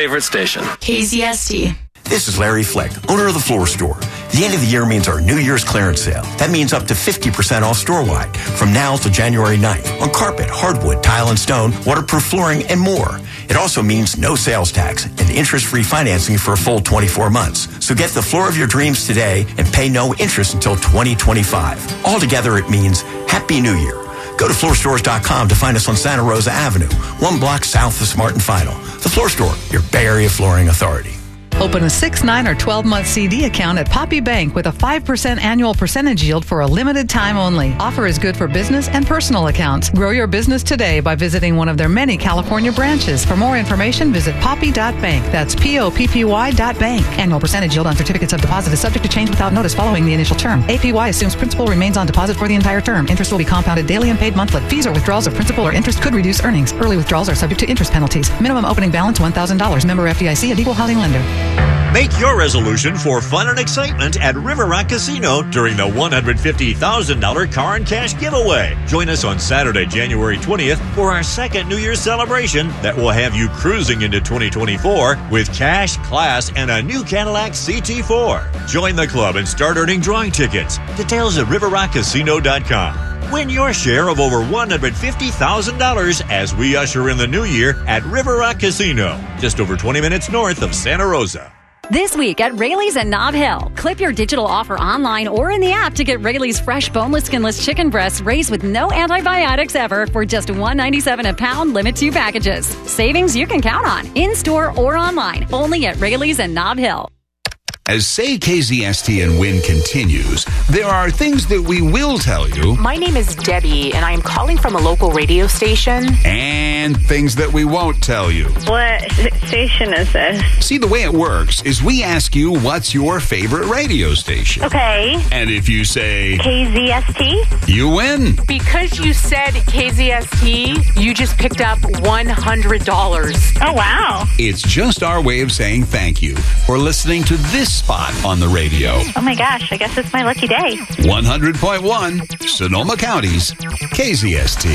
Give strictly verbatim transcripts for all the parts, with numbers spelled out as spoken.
favorite station. K Z S T. This is Larry Fleck, owner of The Floor Store. The end of the year means our New Year's clearance sale. That means up to fifty percent off store-wide from now to January ninth on carpet, hardwood, tile and stone, waterproof flooring, and more. It also means no sales tax and interest-free financing for a full twenty-four months. So get the floor of your dreams today and pay no interest until twenty twenty-five. Altogether, it means Happy New Year. Go to floor stores dot com to find us on Santa Rosa Avenue, one block south of Smart and Final. The Floor Store, your Bay Area flooring authority. Open a six, nine, or twelve-month C D account at Poppy Bank with a five percent annual percentage yield for a limited time only. Offer is good for business and personal accounts. Grow your business today by visiting one of their many California branches. For more information, visit poppy dot bank. That's P O P P Y dot bank. Annual percentage yield on certificates of deposit is subject to change without notice following the initial term. A P Y assumes principal remains on deposit for the entire term. Interest will be compounded daily and paid monthly. Fees or withdrawals of principal or interest could reduce earnings. Early withdrawals are subject to interest penalties. Minimum opening balance one thousand dollars. Member F D I C, an equal housing lender. Make your resolution for fun and excitement at River Rock Casino during the one hundred fifty thousand dollars car and cash giveaway. Join us on Saturday, January twentieth for our second New Year's celebration that will have you cruising into twenty twenty-four with cash, class, and a new Cadillac C T four. Join the club and start earning drawing tickets. Details at river rock casino dot com. Win your share of over one hundred fifty thousand dollars as we usher in the new year at River Rock Casino, just over twenty minutes north of Santa Rosa. This week at Rayleigh's and Nob Hill, clip your digital offer online or in the app to get Rayleigh's fresh boneless, skinless chicken breasts raised with no antibiotics ever for just one dollar and ninety-seven cents a pound, limit two packages. Savings you can count on, in-store or online, only at Rayleigh's and Nob Hill. As Say K Z S T and Win continues, there are things that we will tell you. My name is Debbie, and I am calling from a local radio station. And things that we won't tell you. What station is this? See, the way it works is we ask you what's your favorite radio station. Okay. And if you say K Z S T, you win. Because you said K Z S T, you just picked up one hundred dollars. Oh, wow. It's just our way of saying thank you for listening to this spot on the radio. Oh my gosh, I guess it's my lucky day. one hundred point one, Sonoma County's K Z S T.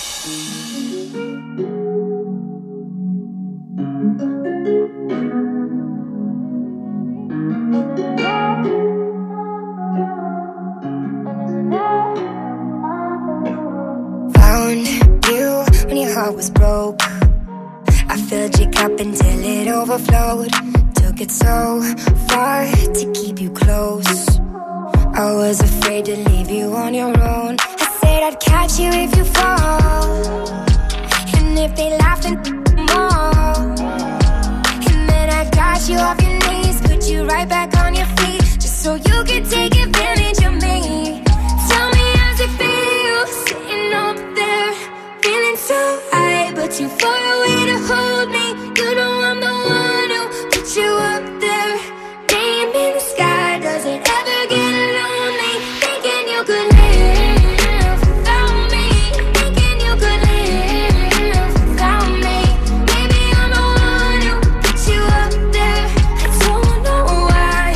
Found you when your heart was broke. I filled your cup until it overflowed. Took it so far to keep you close. I was afraid to leave you on your own. I said I'd catch you if you fall, and if they laughed and more. And then I got you off your knees, put you right back on your feet, just so you could take advantage of me. Tell me how's it feel, sitting up there, feeling so high, but too far away to hold me. You know I'm the one who put you up there, name in the sky. Does it ever get lonely, thinking you could live without me, thinking you could live without me. Maybe I'm the one who put you up there. I don't know why,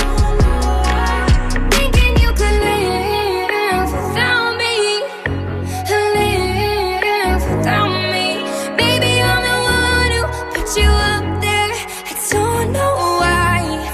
thinking you could live without me, live without me. Maybe I'm the one who put you up there. I don't know why.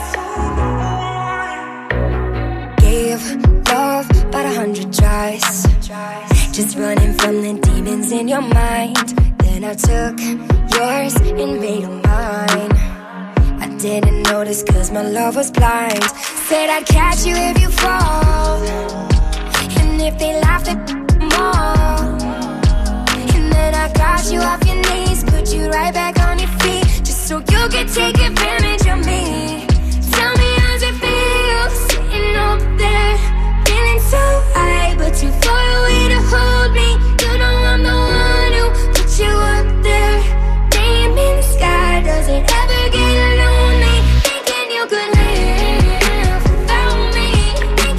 Gave love about a hundred tries, just running from the demons in your mind. Then I took yours and made them mine. I didn't notice cause my love was blind. Said I'd catch you if you fall, and if they laughed at more. And then I got you off your knees, put you right back on your feet, just so you could take advantage of me. Tell me how's it feel, sitting up there, feeling so high, but too far away to hold me. You know I'm the one who put you up there, name in the sky. Does it ever get lonely, thinking you could live without me,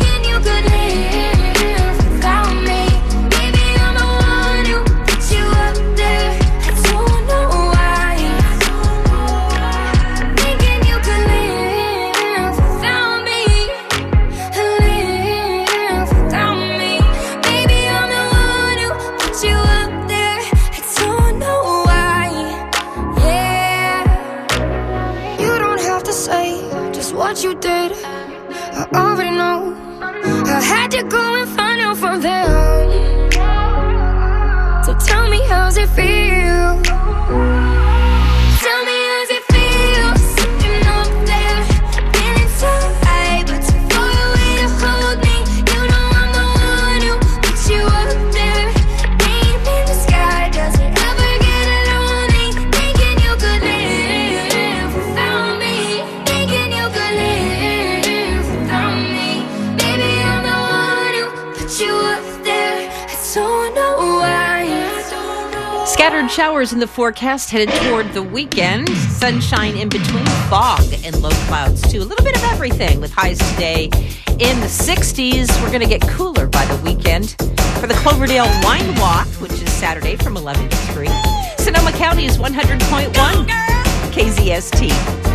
Scattered showers in the forecast headed toward the weekend. Sunshine in between, fog and low clouds too. A little bit of everything with highs today in the sixties. We're going to get cooler by the weekend. For the Cloverdale Wine Walk, which is Saturday from eleven to three. Sonoma County is one hundred point one K Z S T.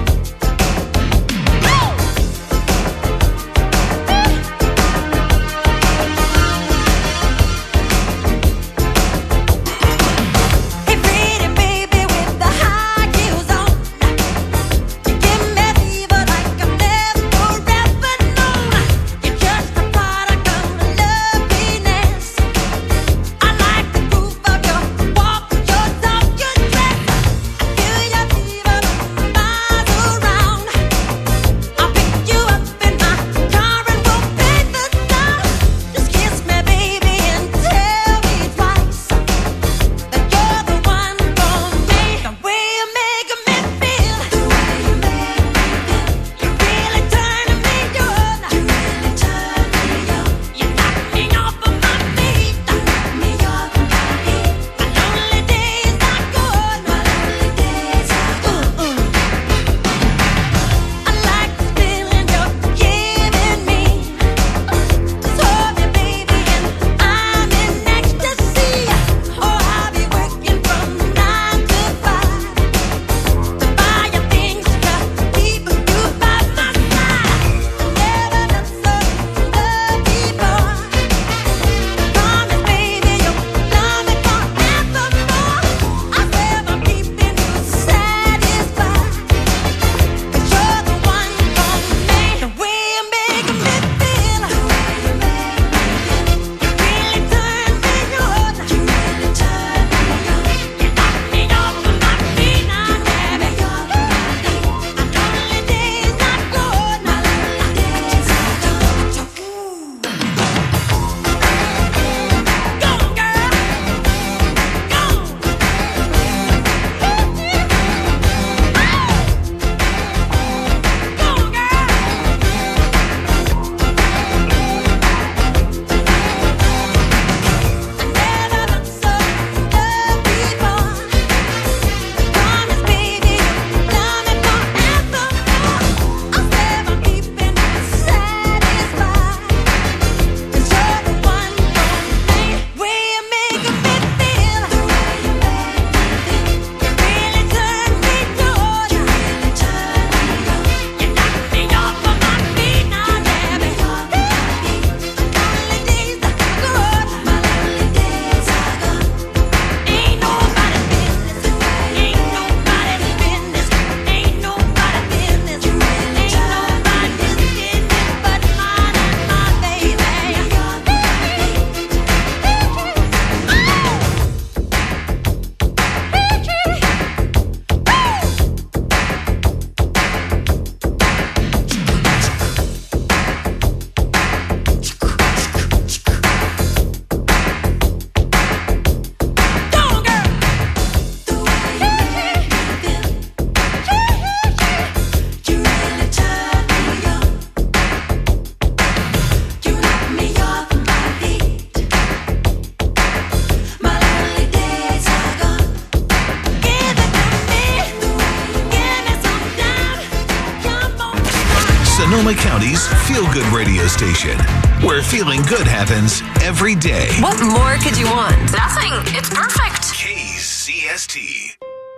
Sonoma County's feel-good radio station, where feeling good happens every day. What more could you want? Nothing. It's perfect. K Z S T.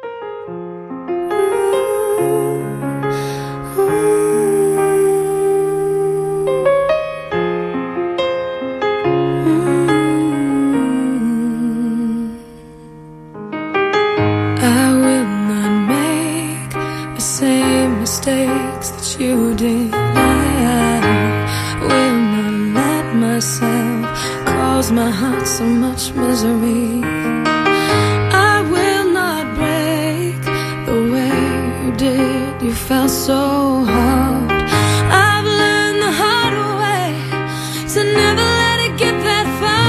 I will not make the same mistakes that you did. I will not let myself cause my heart so much misery. I will not break the way you did. You felt so hard. I've learned the hard way to never let it get that far.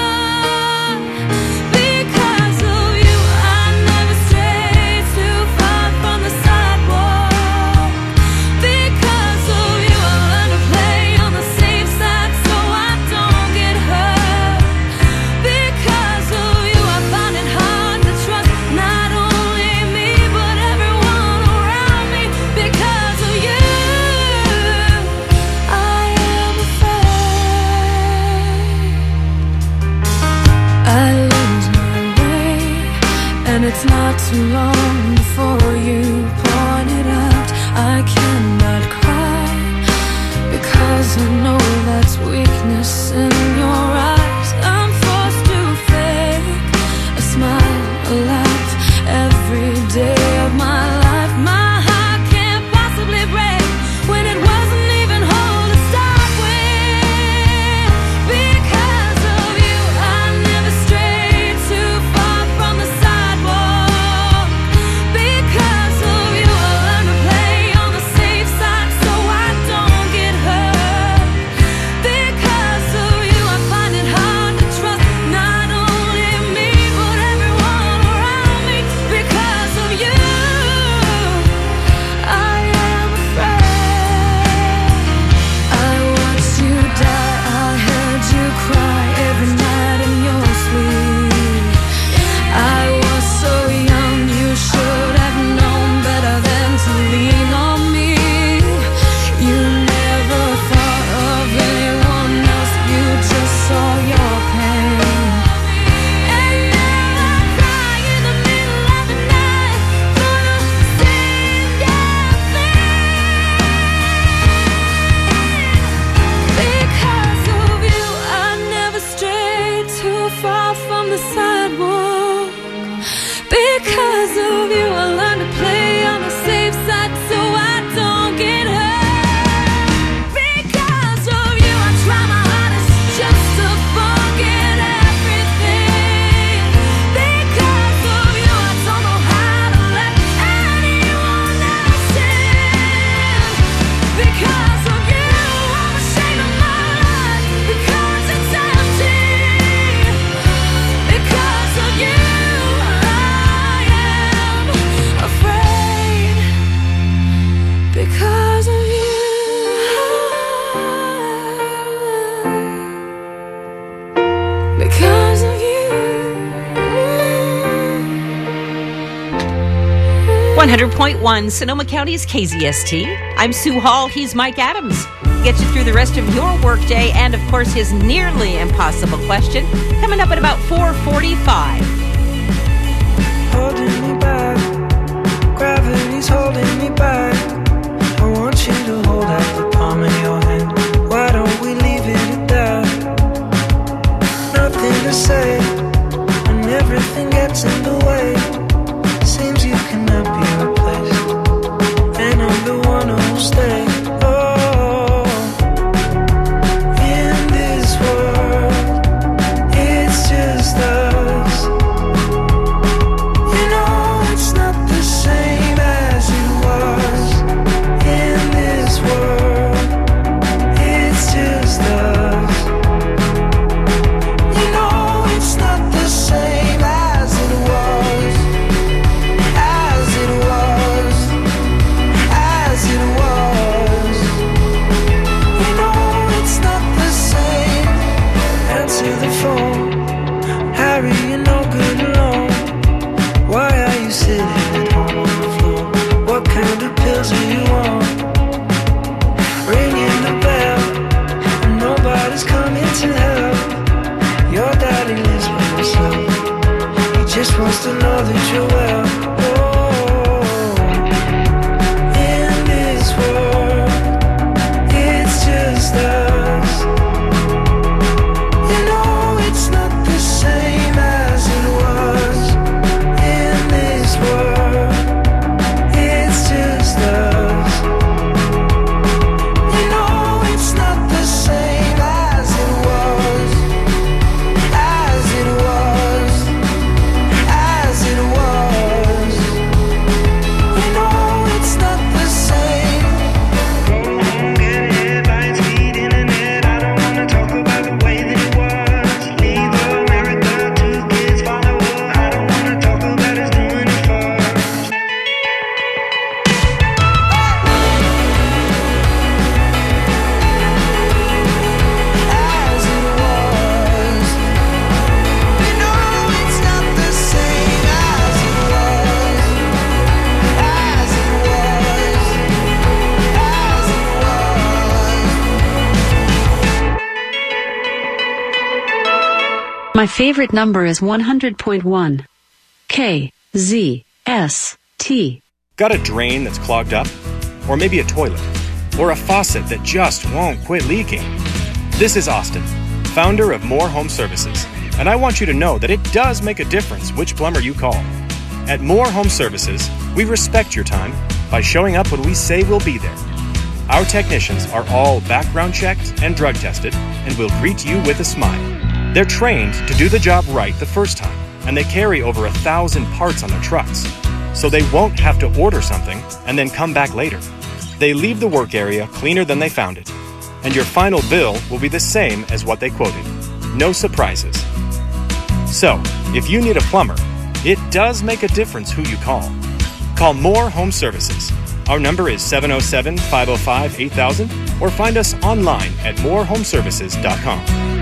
Because of you, I never strayed too far from the sidewalk. Because of you, I learned to play on the safe side so I don't get hurt. Because of you, I find it hard to trust. too long before you pointed out I cannot cry, because I know that's weakness in your eyes. I'm forced to fake a smile, a laugh every day of my life. My heart can't possibly break when it wasn't even whole to start with. Because of you, I never strayed too far from the sidewalk. Because of you, I learned to play on the safe side so I don't get hurt. Because of you, I find it hard to trust not only me but everyone around me. Because of you, I am afraid. I watched you die, I heard you cry every night in your sleep. I was so young, you should have known better than to lean on me. You never thought of anyone else, you just saw your pain. And now I cry in the middle of the night for the same damn thing. Because of you, I never strayed too far from the sidewalk. Because of you, I learned to play on the safe side so I don't get hurt. Because of you, I try my hardest just to forget everything. Because of you, I don't know how to let anyone else in. Because of you, I'm ashamed of my life because it's empty. Because of you, I am afraid. Because of you, because of you. one hundred point one Sonoma County's K Z S T. I'm Sue Hall. He's Mike Adams. Get you through the rest of your workday and, of course, his nearly impossible question coming up at about four forty-five. Holding me back, gravity's holding me back. I want you to hold out the palm of your hand. Why don't we leave it at that? Nothing to say, and everything gets in the way. Seems you cannot be replaced, and I'm the one who'll stay. Oh, in this world, it's just us. You know it's not the same as it was. In this world, it's just us. You know it's not the same as it was. As it was. As it was. You know it's not the same. Answer the phone. Harry, you're no good alone. Why are you sitting at home on the floor? What kind of pills are you on? Ringing the bell, and nobody's coming to help. Your daddy lives by himself. He just wants to know that you're well. Oh, in this world, it's just us. You know it's not the same as it was. In this world, it's just us. You know it's not the same as it was. As it was. As it was. You know it's not the same. Go home, get headlines, feed internet. I don't wanna talk about the way that it was. Leave America, two kids follow her. I don't wanna talk about us doing it first. As it was. You know it's not the same as it was. As it was. As it was. My favorite number is one hundred point one. K Z S T. Got a drain that's clogged up? Or maybe a toilet? Or a faucet that just won't quit leaking? This is Austin, founder of More Home Services, and I want you to know that it does make a difference which plumber you call. At More Home Services, we respect your time by showing up when we say we'll be there. Our technicians are all background checked and drug tested and will greet you with a smile. They're trained to do the job right the first time, and they carry over a thousand parts on their trucks, so they won't have to order something and then come back later. They leave the work area cleaner than they found it, and your final bill will be the same as what they quoted. No surprises. So, if you need a plumber, it does make a difference who you call. Call More Home Services. Our number is seven oh seven, five oh five, eight thousand, or find us online at more home services dot com.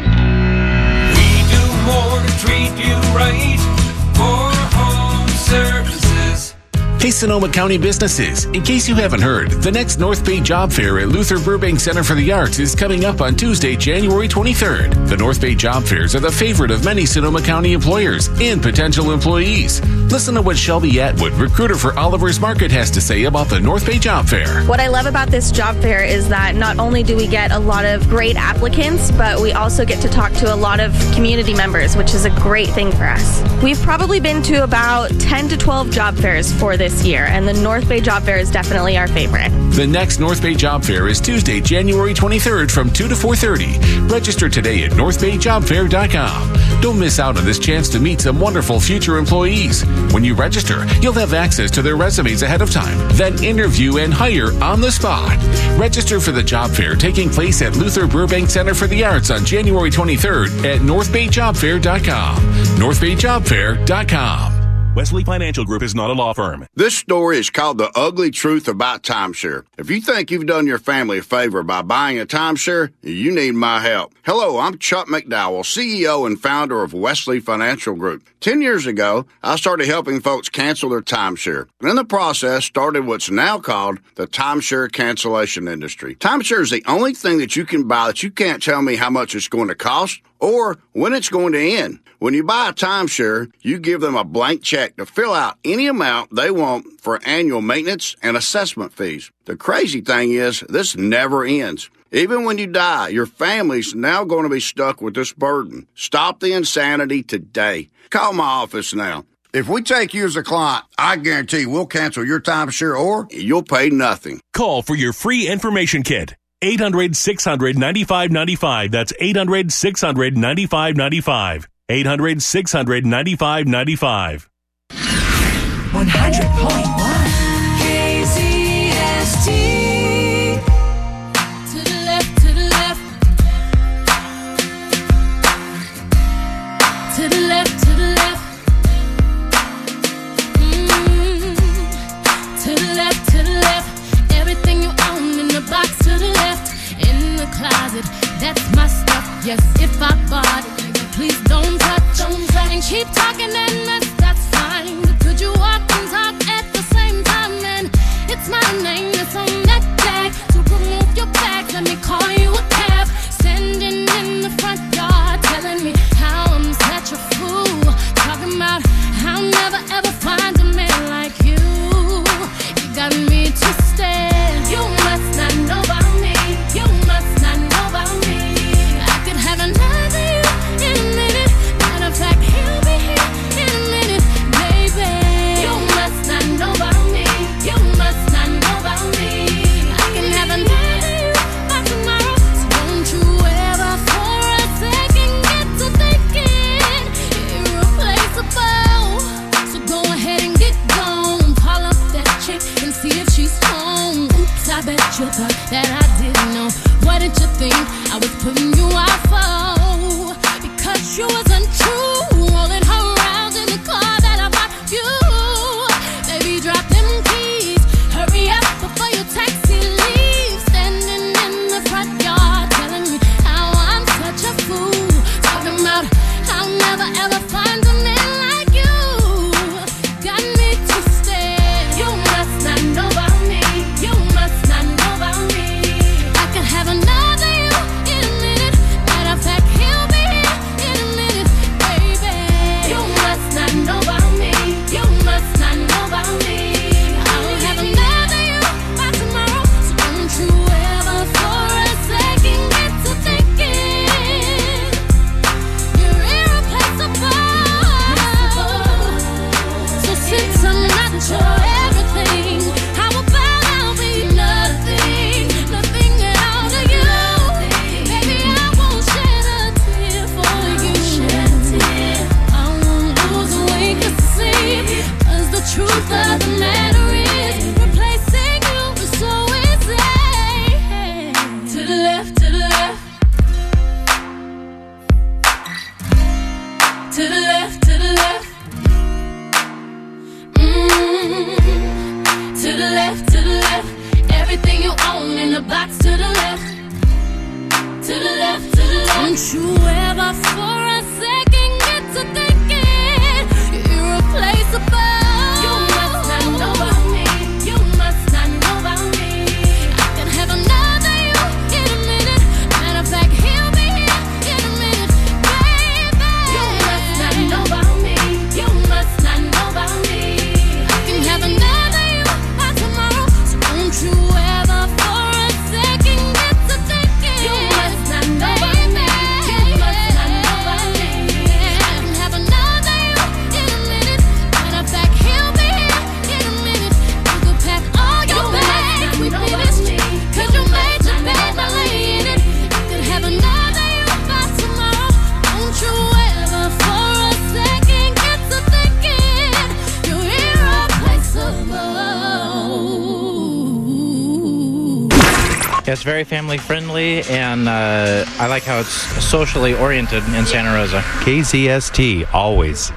We do more to treat you right. More Home Services. Hey, Sonoma County businesses, in case you haven't heard, the next North Bay Job Fair at Luther Burbank Center for the Arts is coming up on Tuesday, January twenty-third. The North Bay Job Fairs are the favorite of many Sonoma County employers and potential employees. Listen to what Shelby Atwood, recruiter for Oliver's Market, has to say about the North Bay Job Fair. What I love about this job fair is that not only do we get a lot of great applicants, but we also get to talk to a lot of community members, which is a great thing for us. We've probably been to about ten to twelve job fairs for this year, and the North Bay Job Fair is definitely our favorite. The next North Bay Job Fair is Tuesday, January twenty-third from two to four thirty. Register today at north bay job fair dot com. Don't miss out on this chance to meet some wonderful future employees. When you register, you'll have access to their resumes ahead of time, then interview and hire on the spot. Register for the job fair taking place at Luther Burbank Center for the Arts on January twenty-third at north bay job fair dot com. north bay job fair dot com. Wesley Financial Group is not a law firm. This story is called The Ugly Truth About Timeshare. If you think you've done your family a favor by buying a timeshare, you need my help. Hello, I'm Chuck McDowell, C E O and founder of Wesley Financial Group. Ten years ago, I started helping folks cancel their timeshare. And in the process, started what's now called the timeshare cancellation industry. Timeshare is the only thing that you can buy that you can't tell me how much it's going to cost or when it's going to end. When you buy a timeshare, you give them a blank check to fill out any amount they want for annual maintenance and assessment fees. The crazy thing is, this never ends. Even when you die, your family's now going to be stuck with this burden. Stop the insanity today. Call my office now. If we take you as a client, I guarantee we'll cancel your timeshare or you'll pay nothing. Call for your free information kit. eight hundred, six hundred, ninety-five ninety-five. That's eight hundred, six hundred, ninety-five ninety-five. eight hundred, six hundred, ninety-five ninety-five. one hundred point one K Z S T. To the left, to the left. To the left, to the left. Mm-hmm. To the left, to the left. Everything you own in the box to the left. In the closet, that's my stuff. Yes, if I bought it, please don't touch, don't touch. And keep talking and that's, that's fine. But could you walk and talk at the same time? And it's my name that's on that tag. To remove your bags, let me call you a cab. Standing in the front yard, telling me how I'm such a fool. Talking about how I'll never ever find a man like you. You got me twisted. You must not know about me. You must not know about me. I could have another you in a minute. Matter of fact, he'll be here in a minute, baby. You must not know about me. You must not know about me. I can have another you by tomorrow. So Don't you ever for a second get to thinking you're irreplaceable. You must not know about me. You must not know about me. I can have another you in a minute. Matter of fact, he'll be here in a minute, baby. You must not know about me. You must not know about me. I can have another you by tomorrow. So don't you ever for a second get to thinking you must not know about me. You must not know about me. I can have another you in a minute. Matter of fact, he'll be here in a minute. You could pack all your bags, we finished. Cause you made your bed, now lay in it. I could have another you by tomorrow. Don't you ever for a second get to thinking you're irreplaceable. It's very family friendly, and uh, I like how it's socially oriented in Santa Rosa. K Z S T, always.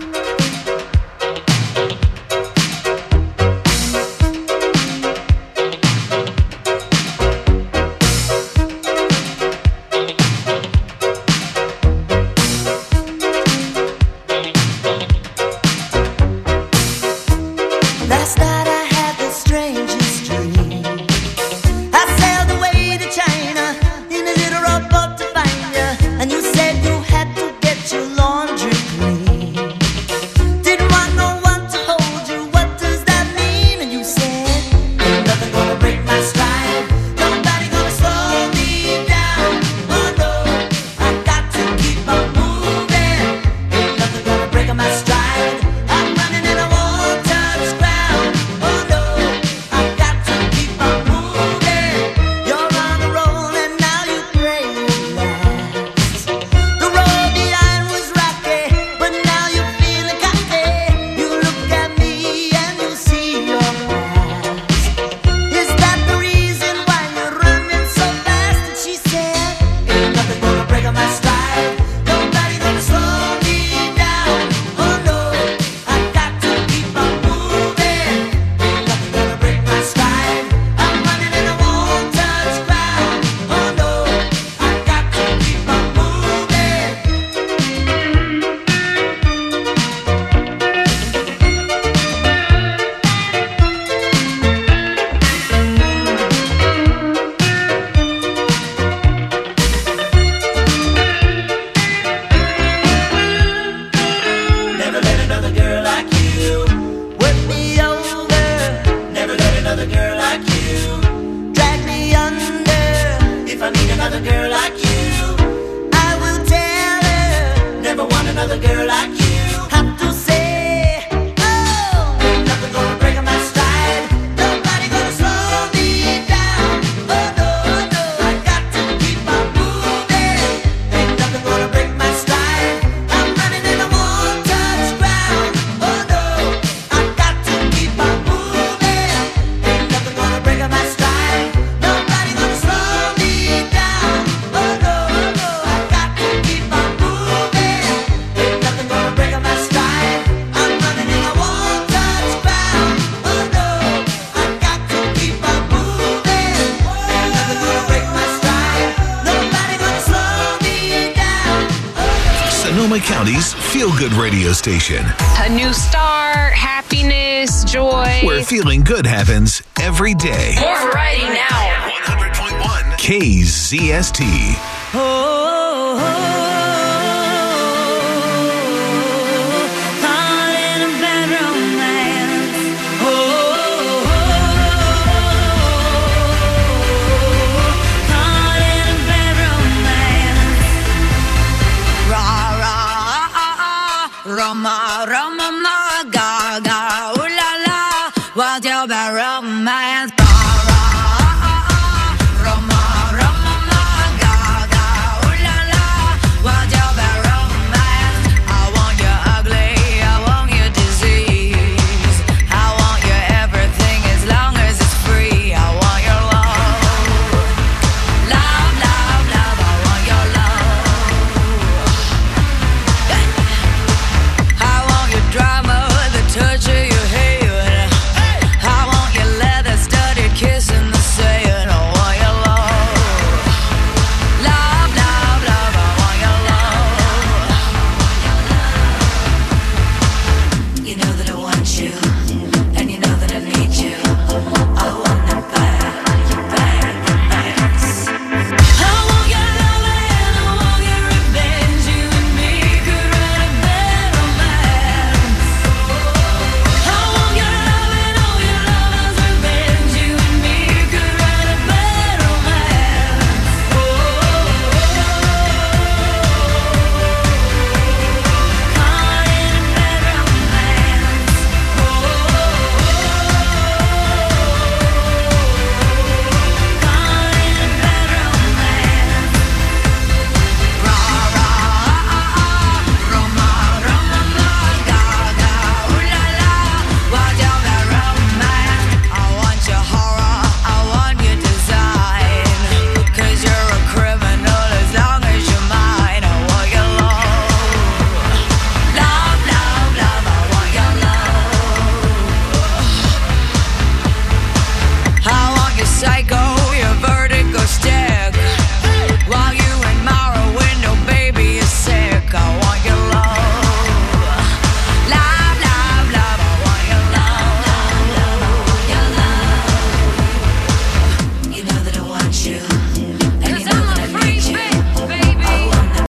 Last night I had the strangest dream. I sailed away to China in a little rowboat to find you, and you said you had to get your laundry clean. Didn't want no one to hold you. What does that mean? And you said, ain't nothing gonna break my stride. Nobody gonna slow me down. Oh no, I got to keep on moving. Ain't nothing gonna break my stride. I'm running and I won't touch ground. Oh no, I got to keep on moving. You're on the roll and now you pray relax. The road behind was rocky, but now you're feeling cocky. You look at me and you see your past. Is that the reason why you're running so fast? And she said, ain't nothing gonna break on my stride. Nobody gonna slow me down. Oh no, I got to keep on moving. Ain't nothing gonna break my stride. I'm running and I won't touch ground. Oh no, I got to keep on moving. Never let another girl like you work me over. Never let another girl like you drag me under. If I need another girl like you, I will tell her. Never want another girl like you. Have to say, oh, ain't nothing gonna break my stride. Nobody gonna slow me down. Oh no, no, I got to keep on moving. Ain't nothing gonna break my stride. I'm running and I won't touch ground. Oh no, I got to keep on moving. Ain't nothing gonna break my stride. Nobody gonna slow me down. Oh no, no, I got to keep on moving. Ain't nothing gonna break my stride. I'm running and I won't touch ground. Oh no, I got to keep on moving. Ain't nothing gonna break my stride. Nobody gonna slow me down. Sonoma County's feel-good radio station, A new start, happiness, joy. where feeling good happens every day. More variety now. one hundred point one K Z S T. Oh, oh, oh, call it a bad romance. Oh, oh, oh, call it a bad romance. Ra ra ah ah ah, Rama Rama ma ga ga